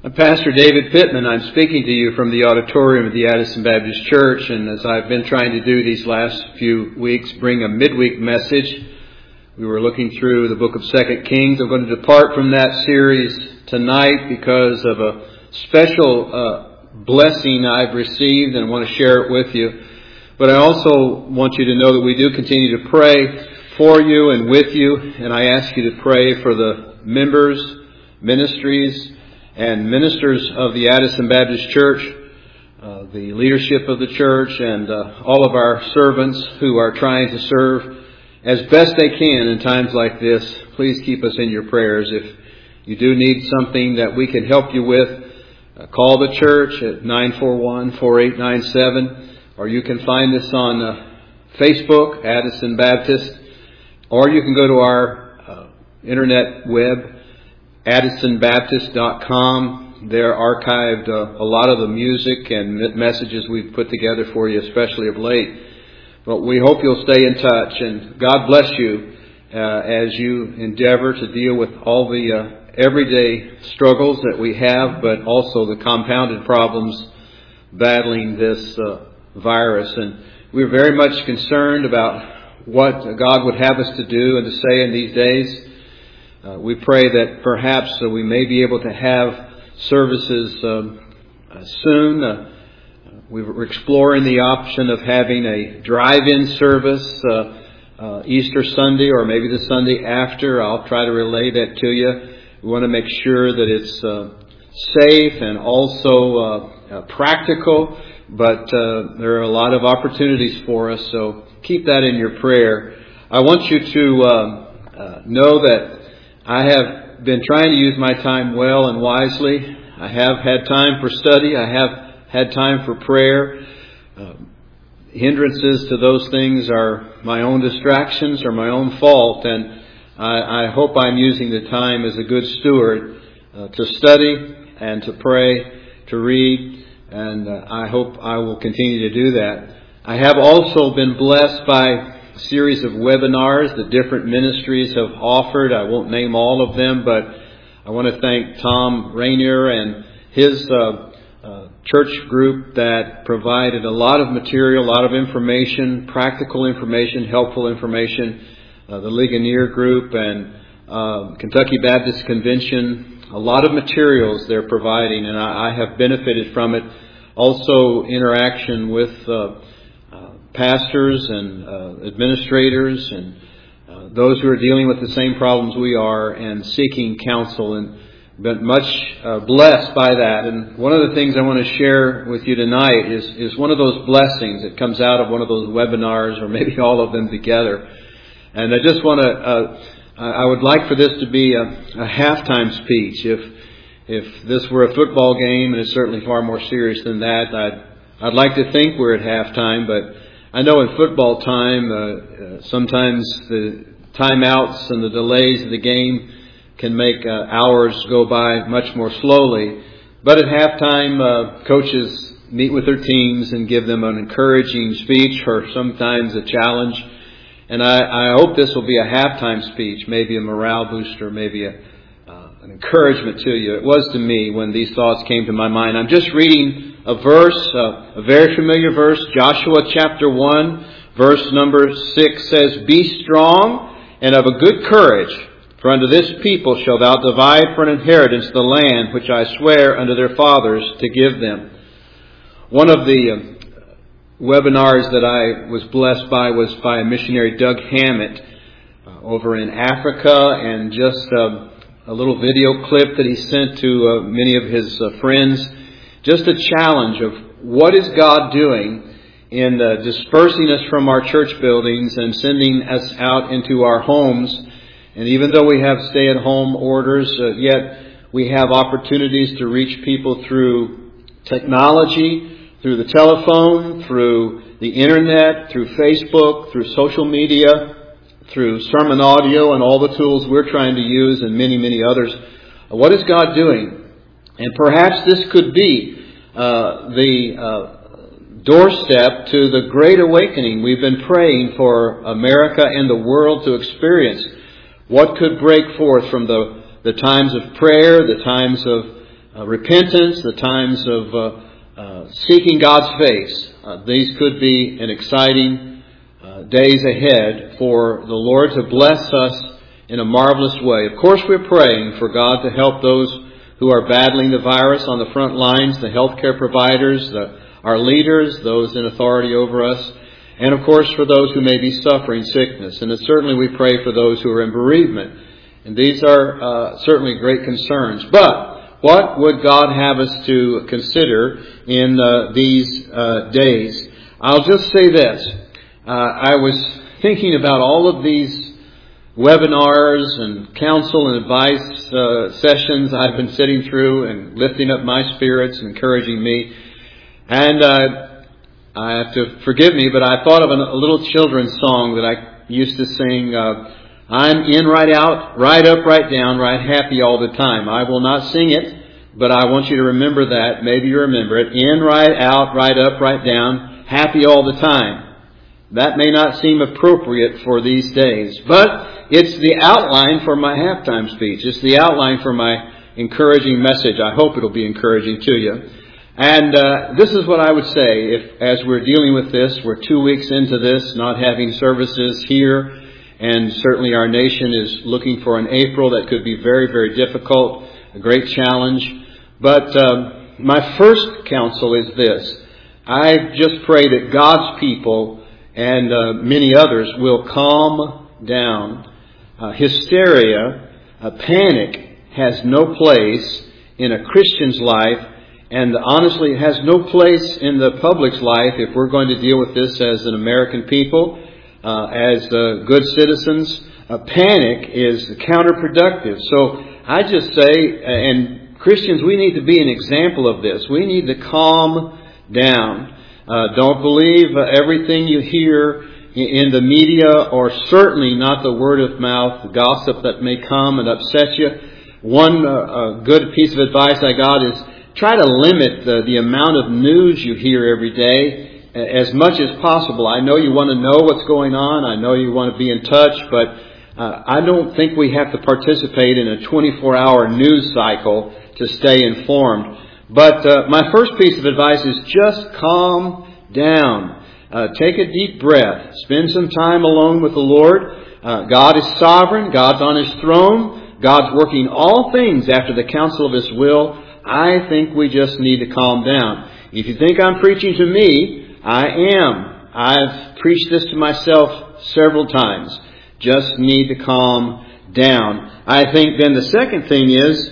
I'm Pastor David Pittman. I'm speaking to you from the auditorium of the Addison Baptist Church, and as I've been trying to do these last few weeks, bring a midweek message. We were looking through the book of 2 Kings. I'm going to depart from that series tonight because of a special blessing I've received, and I want to share it with you. But I also want you to know that we do continue to pray for you and with you, and I ask you to pray for the members, ministries, and ministers of the Addison Baptist Church, the leadership of the church, and all of our servants who are trying to serve as best they can in times like this. Please keep us in your prayers. If you do need something that we can help you with, call the church at 941-4897, or you can find us on Facebook, Addison Baptist, or you can go to our internet web, AddisonBaptist.com. They're archived a lot of the music and messages we've put together for you, especially of late. But we hope you'll stay in touch, and God bless you as you endeavor to deal with all the everyday struggles that we have, but also the compounded problems battling this virus. And we're very much concerned about what God would have us to do and to say in these days. We pray that perhaps we may be able to have services soon. We're exploring the option of having a drive-in service Easter Sunday or maybe the Sunday after. I'll try to relay that to you. We want to make sure that it's safe and also practical, but there are a lot of opportunities for us, so keep that in your prayer. I want you to know that I have been trying to use my time well and wisely. I have had time for study. I have had time for prayer. Hindrances to those things are my own distractions or my own fault, and I hope I'm using the time as a good steward to study and to pray, to read, and I hope I will continue to do that. I have also been blessed by a series of webinars that different ministries have offered. I won't name all of them, but I want to thank Tom Rainier and his church group that provided a lot of material, a lot of information, practical information, helpful information. The Ligonier group and Kentucky Baptist Convention, a lot of materials they're providing, and I have benefited from it. Also interaction with pastors and administrators and those who are dealing with the same problems we are and seeking counsel, and been much blessed by that. And one of the things I want to share with you tonight is one of those blessings that comes out of one of those webinars, or maybe all of them together. And I just want to, I would like for this to be a halftime speech. If this were a football game, and it's certainly far more serious than that, I'd like to think we're at halftime, but I know in football time, sometimes the timeouts and the delays of the game can make hours go by much more slowly. But at halftime, coaches meet with their teams and give them an encouraging speech or sometimes a challenge. And I hope this will be a halftime speech, maybe a morale booster, maybe an encouragement to you. It was to me when these thoughts came to my mind. I'm just reading a verse, a very familiar verse, Joshua chapter 1, verse number 6 says, "Be strong and of a good courage, for unto this people shalt thou divide for an inheritance the land which I swear unto their fathers to give them." One of the webinars that I was blessed by was by a missionary, Doug Hammett, over in Africa, and just a little video clip that he sent to many of his friends. Just a challenge of what is God doing in dispersing us from our church buildings and sending us out into our homes. And even though we have stay-at-home orders, yet we have opportunities to reach people through technology, through the telephone, through the internet, through Facebook, through social media, through sermon audio and all the tools we're trying to use, and many, many others. What is God doing? And perhaps this could be the doorstep to the great awakening we've been praying for America and the world to experience. What could break forth from the times of prayer, the times of repentance, the times of seeking God's face. These could be an exciting days ahead for the Lord to bless us in a marvelous way. Of course, we're praying for God to help those who are battling the virus on the front lines, the healthcare providers, our leaders, those in authority over us, and of course for those who may be suffering sickness. And certainly we pray for those who are in bereavement. And these are certainly great concerns. But what would God have us to consider in these days? I'll just say this. I was thinking about all of these webinars and counsel and advice sessions I've been sitting through and lifting up my spirits, encouraging me. And I have to forgive me, but I thought of a little children's song that I used to sing. I'm in, right out, right up, right down, right happy all the time. I will not sing it, but I want you to remember that. Maybe you remember it. In, right out, right up, right down, happy all the time. That may not seem appropriate for these days, but it's the outline for my halftime speech. It's the outline for my encouraging message. I hope it'll be encouraging to you. And this is what I would say, as we're dealing with this, we're 2 weeks into this, not having services here, and certainly our nation is looking for an April that could be very, very difficult, a great challenge. But my first counsel is this. I just pray that God's people and many others will calm down. Hysteria, panic has no place in a Christian's life, and honestly it has no place in the public's life if we're going to deal with this as an American people, as good citizens. Panic is counterproductive. So I just say, and Christians, we need to be an example of this. We need to calm down. Don't believe everything you hear in the media, or certainly not the word of mouth gossip that may come and upset you. One good piece of advice I got is try to limit the amount of news you hear every day as much as possible. I know you want to know what's going on. I know you want to be in touch, but I don't think we have to participate in a 24-hour news cycle to stay informed. But my first piece of advice is just calm down. Take a deep breath. Spend some time alone with the Lord. God is sovereign. God's on His throne. God's working all things after the counsel of His will. I think we just need to calm down. If you think I'm preaching to me, I am. I've preached this to myself several times. Just need to calm down. I think then the second thing is,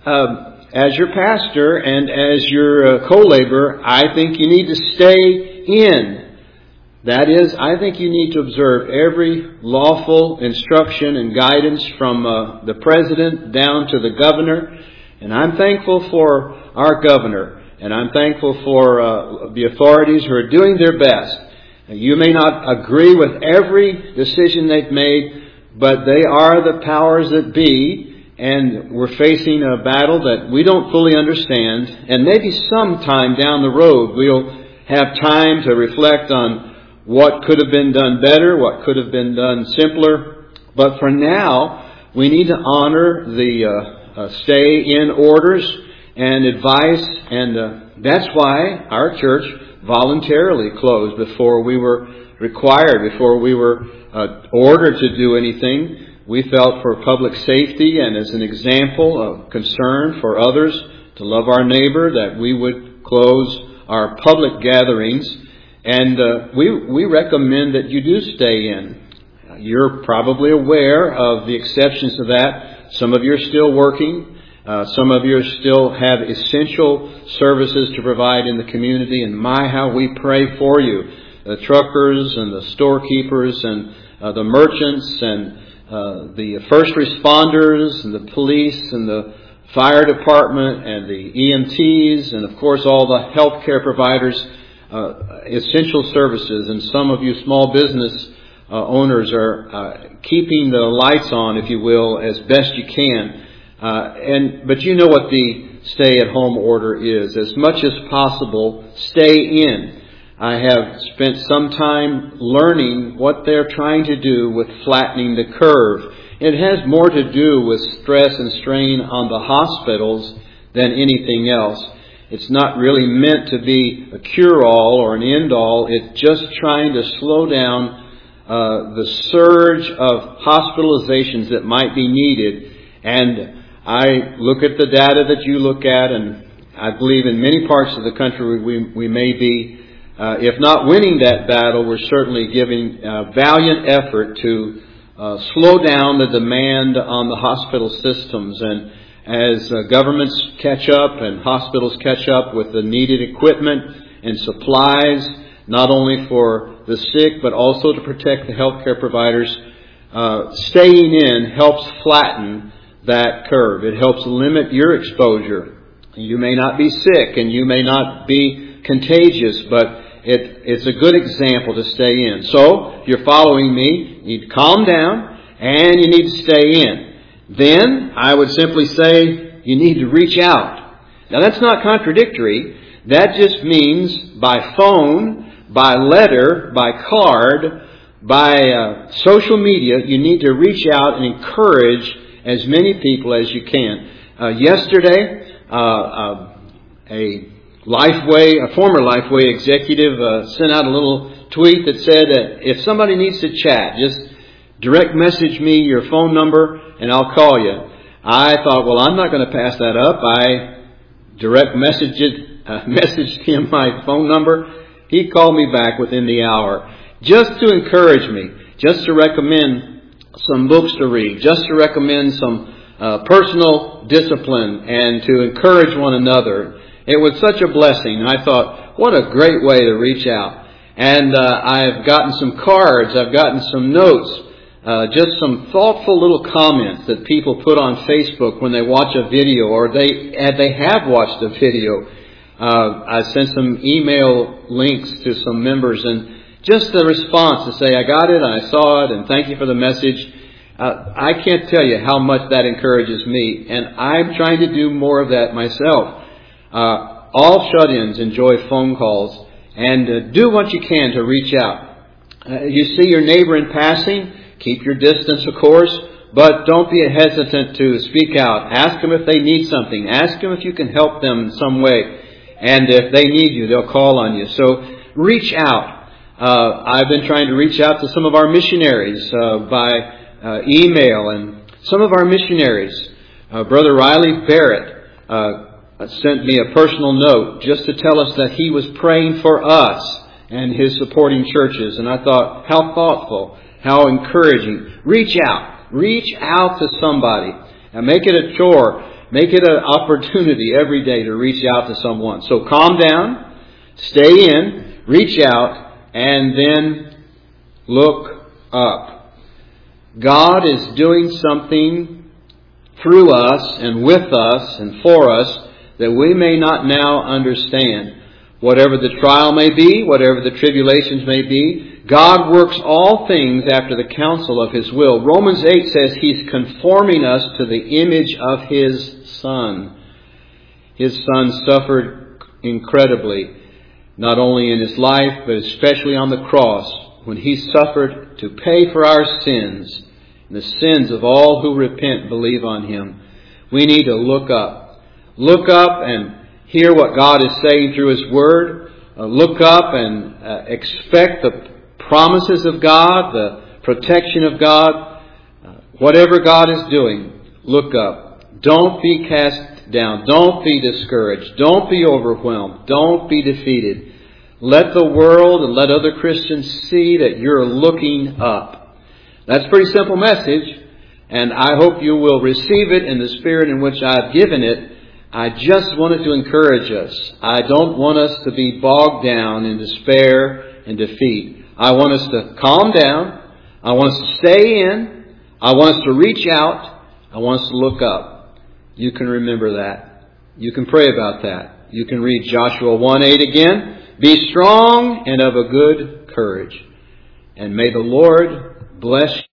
as your pastor and as your co-laborer, I think you need to stay in. That is, I think you need to observe every lawful instruction and guidance from the president down to the governor. And I'm thankful for our governor, and I'm thankful for the authorities who are doing their best. You may not agree with every decision they've made, but they are the powers that be. And we're facing a battle that we don't fully understand. And maybe sometime down the road we'll have time to reflect on what could have been done better, what could have been done simpler. But for now, we need to honor the stay-in orders and advice. And that's why our church voluntarily closed before we were required, before we were ordered to do anything. We felt for public safety and as an example of concern for others to love our neighbor that we would close our public gatherings. And we recommend that you do stay in. You're probably aware of the exceptions to that. Some of you are still working. Some of you still have essential services to provide in the community. And my, how we pray for you. The truckers and the storekeepers and the merchants and the first responders and the police and the fire department and the EMTs and of course all the healthcare providers, essential services. And some of you small business owners are keeping the lights on, if you will, as best you can. But you know what the stay-at-home order is. As much as possible, stay in. I have spent some time learning what they're trying to do with flattening the curve. It has more to do with stress and strain on the hospitals than anything else. It's not really meant to be a cure-all or an end-all. It's just trying to slow down the surge of hospitalizations that might be needed. And I look at the data that you look at, and I believe in many parts of the country we may be, if not winning that battle, we're certainly giving valiant effort to slow down the demand on the hospital systems. And as governments catch up and hospitals catch up with the needed equipment and supplies, not only for the sick but also to protect the healthcare providers, staying in helps flatten that curve. It helps limit your exposure. You may not be sick and you may not be contagious, but it's a good example to stay in. So, if you're following me, you need to calm down and you need to stay in. Then, I would simply say, you need to reach out. Now, that's not contradictory. That just means by phone, by letter, by card, by social media, you need to reach out and encourage as many people as you can. Yesterday, a former Lifeway executive sent out a little tweet that said that if somebody needs to chat, just direct message me your phone number and I'll call you. I thought, well, I'm not going to pass that up. I direct messaged him my phone number. He called me back within the hour just to encourage me, just to recommend some books to read, just to recommend some personal discipline and to encourage one another. It was such a blessing. I thought, what a great way to reach out. And I've gotten some cards, I've gotten some notes, just some thoughtful little comments that people put on Facebook when they watch a video or they have watched a video. I sent some email links to some members, and just the response to say, I got it, I saw it, and thank you for the message. I can't tell you how much that encourages me, and I'm trying to do more of that myself. All shut-ins enjoy phone calls, and do what you can to reach out. You see your neighbor in passing, keep your distance, of course, but don't be hesitant to speak out. Ask them if they need something. Ask them if you can help them in some way. And if they need you, they'll call on you. So reach out. I've been trying to reach out to some of our missionaries by email, and some of our missionaries, Brother Riley Barrett, sent me a personal note just to tell us that he was praying for us and his supporting churches. And I thought, how thoughtful, how encouraging. Reach out. Reach out to somebody. And make it a chore. Make it an opportunity every day to reach out to someone. So calm down, stay in, reach out, and then look up. God is doing something through us and with us and for us that we may not now understand. Whatever the trial may be, whatever the tribulations may be, God works all things after the counsel of His will. Romans 8 says He's conforming us to the image of His Son. His Son suffered incredibly, not only in His life, but especially on the cross, when He suffered to pay for our sins, and the sins of all who repent and believe on Him. We need to look up. Look up and hear what God is saying through His Word. Look up and expect the promises of God, the protection of God. Whatever God is doing, look up. Don't be cast down. Don't be discouraged. Don't be overwhelmed. Don't be defeated. Let the world and let other Christians see that you're looking up. That's a pretty simple message, and I hope you will receive it in the spirit in which I've given it. I just wanted to encourage us. I don't want us to be bogged down in despair and defeat. I want us to calm down. I want us to stay in. I want us to reach out. I want us to look up. You can remember that. You can pray about that. You can read Joshua 1:8 again. Be strong and of a good courage. And may the Lord bless you.